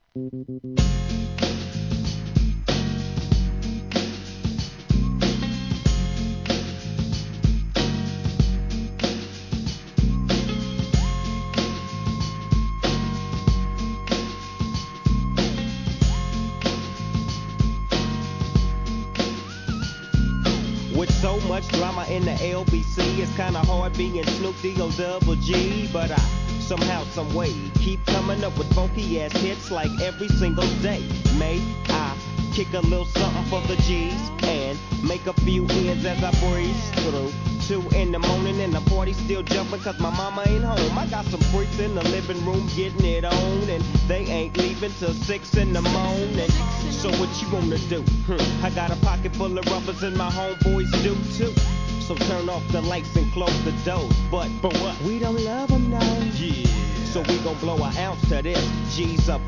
With so much drama in the LBC, it's kinda hard being Snoop D-O double G. But I somehow, some way, keep coming up with funky ass hits like every single day. May I kick a little something for the G's and make a few ends as I breeze through 2 in the morning and the party still jumping cause my mama ain't home. I got some freaks in the living room getting it on and they ain't leaving till 6 in the morning. So what you wanna do? I got a pocket full of rubbers and my homeboys do too. So turn off the lights and close the doors. But for what? We don't love them now. Yeah. So we gon' blow an ounce to this. G's up